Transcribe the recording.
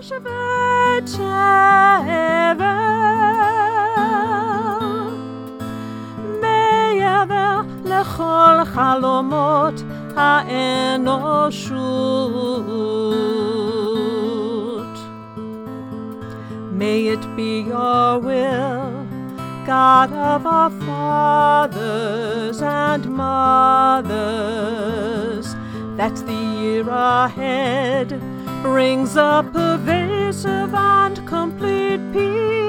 ותבל מעבר לכל חלומות האנושות. May it be your will, God of our fathers and mothers, that the year ahead brings a pervasive and complete peace.